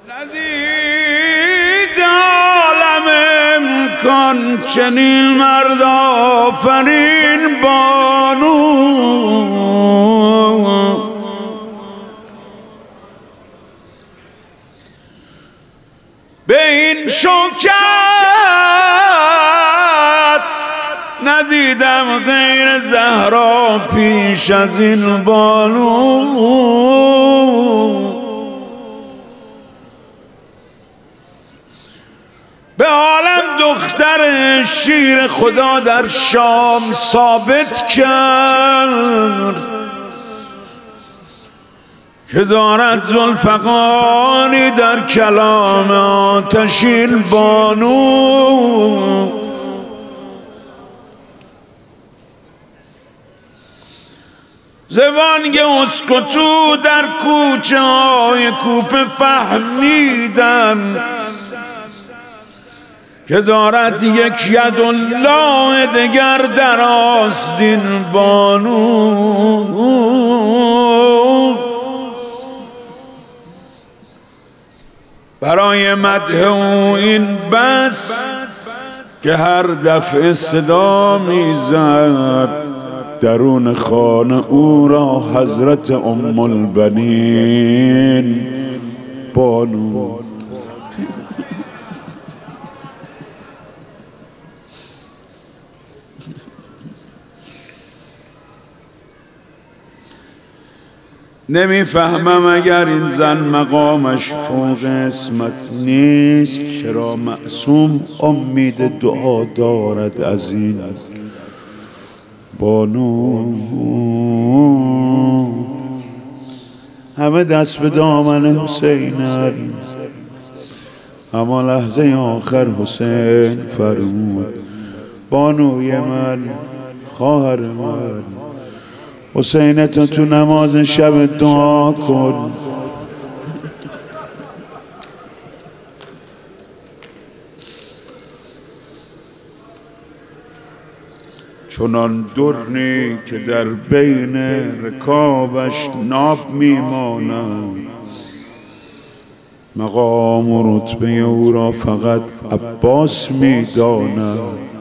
ندید عالم امکان چنین مرد آفرین بانو، به این شوکت ندیدم غیر زهرا پیش از این بانو. به عالم دختر شیر خدا در شام ثابت کرد که دارد ذوالفقاری در کلام آتشین بانو. زبانگ اسکتو در کوچه های کوفه فهمیدن که دارد یک ید الله دگر در آستین بانو. برای مدح او این بس که هر دفعه صدا میزد درون خانه او را حضرت ام البنین بانو. نمیفهمم اگر این زن مقامش فوق اسمت نیست چرا معصوم امید دعا دارد از این بانو. همه دست به دامن حسینن، اما لحظه آخر حسین فرمود بانوی من، خواهر من، حسین تو نماز شب دعا کن. چنان درنی که در بین رکابش ناب میماند، مقام و رتبه او را فقط عباس میداند.